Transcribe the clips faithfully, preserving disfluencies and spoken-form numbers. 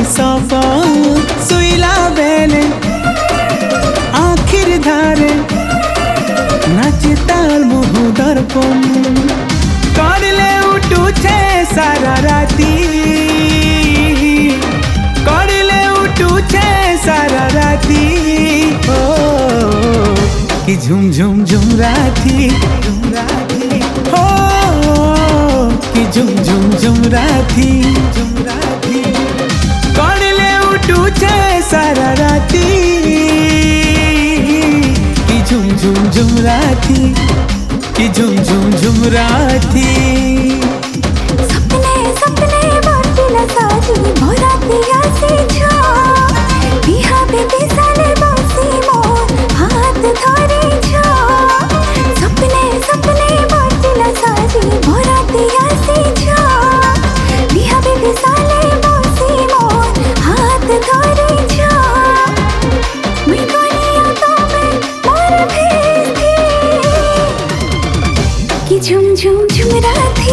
सपन सुइला बेले आखिर धारे नाचे तार मुह दर्पण करले उठुछे सारा राती करले उठुछे सारा राती ओ कि झुम झुम झुम राती झुम राती हो कि झुम झुम झुम राती झुम राती करले उठुछे सारा राती कि झुम झुम झुम राती कि झुम झुम झुम राती सपने सपने बाटिला साजी भोराती आसे छा बिहा बेबी साले बासी मोर हाथ धरे छा सपने सपने बाटिला साजी भोराती आसे छा बिहा बेबी साले बासी मोर हाथ धरे छा मैं कोनिया तो मैं मोर भेजी कि झुम झुम झुम राती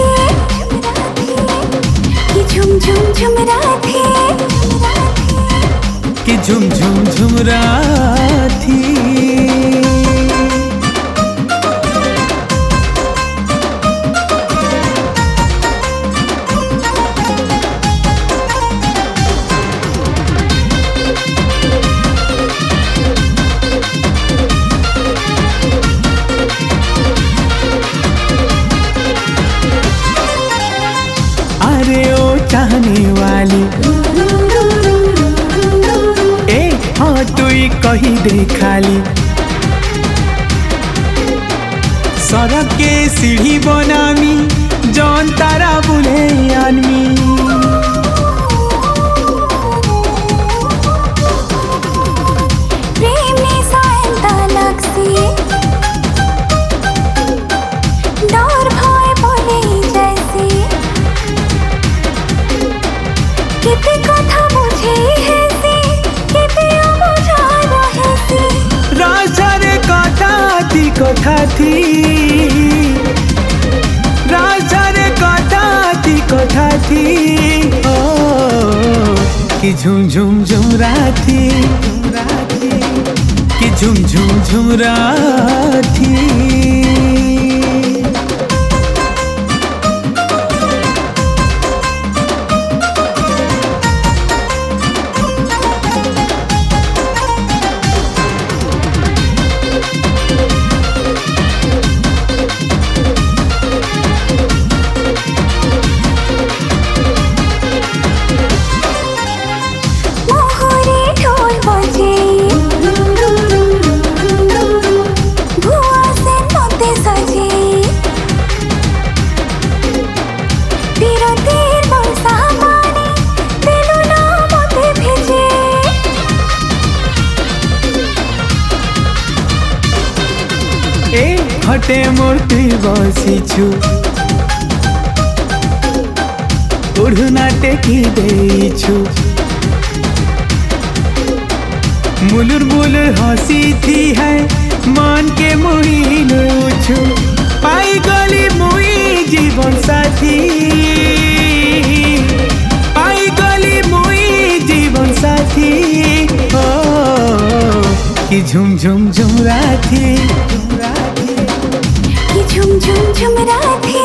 कि झुम झुम झुम राती कि झुम झुम झुम राती अरे ओ चाहने वाली ए हाँ तू ही कही दे खाली सड़क के सीढ़ी बनामी जौन तारा बुले आनमी प्रेम ने सायंता लगसी डर भय बोले जैसे केते कथा बुझे हेसी केते बुझा रहेसी राजारे कथा थी कथा थी राजारे कथा थी कथा थी ओ कि झुम झुम झुम राती झुम राती कि झुम झुम झुम राती मोहरे ढोल बजे भुआ से नोते सजे बिरतीर बरसा पानी तेलु ना मोते भेजे ए घटे मूर्ति बसिछु ओढ़ना टेकी देछु मुलुर मुलुर हंसी थी है मन के मोहिन उछु पाई गली मुई जीवन साथी पाई गली मुई जीवन साथी ओ कि झुम झुम झुम राती झुम राती कि झुम झुम झुम राती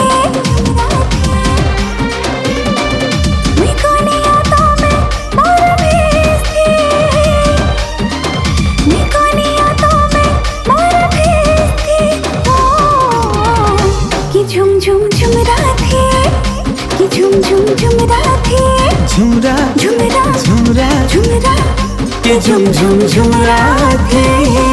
मैं कोनिया तो मैं मोर भेजी मैं कोनिया तो मैं मोर भेजी ओ कि झुम झुम झुम राती कि झुम झुम झुम राती झुमरा झुमरा झुमरा झुमरा कि झुम झुम झुम राती।